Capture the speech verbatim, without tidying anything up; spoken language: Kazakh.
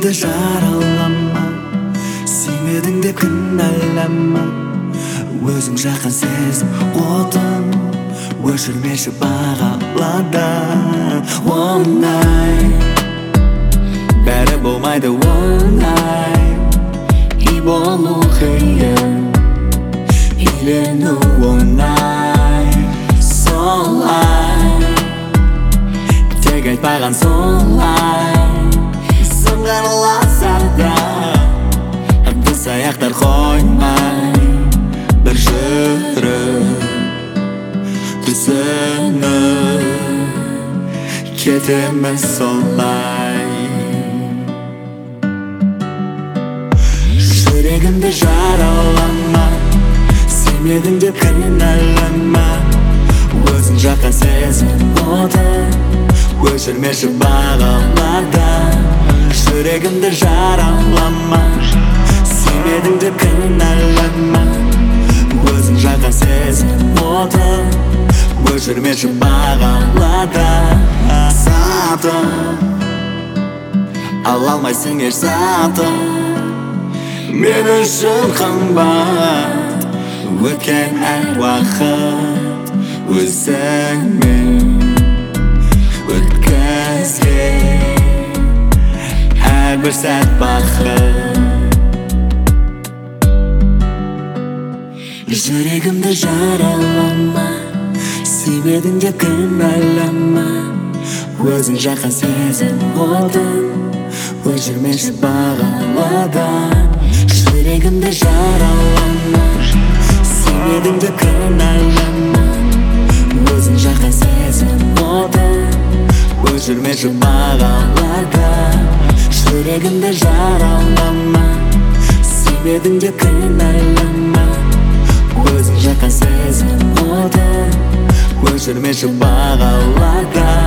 жүрегімді жаралама, сүймедің деп кінәлама. Өзің жаққан сезім отын өшірмеші бағаладан. Оңай бәрі болмайды, оңай үй болу қиын, үйлену оңай. Солай тек айтпаған солай, сынған лазарда біз аяқтар қоймай бір жүріп түсініп кетеміз солай. Жүрегімді жаралама, сүймедің деп кінәлама. Өзің жаққан сезім отын өшірмеші бағаладан. Жүрегімді жаралама, сүймедің деп кінәлама. Өзің жаққан сезім отын өшірмеші бағаладан. Сатып ала алмайсың еш затым, мен үшін қымбат өткен әр уақыт өзіңмен өткізген әрбір сәт бақыт. Жүрегімді жаралама, сүймедің деп кінәлама. Өзің жаққан сезім отын өшірмеші бағаладан. Жүрегімді жаралама, сүймедің деп кінәлама. Өзің жаққан сезім отын өшірмеші бағаладан. Жүрегімді жаралама, сүймедің деп кінәлама. Өзің жаққан сезім отын өшірмеші бағаладан.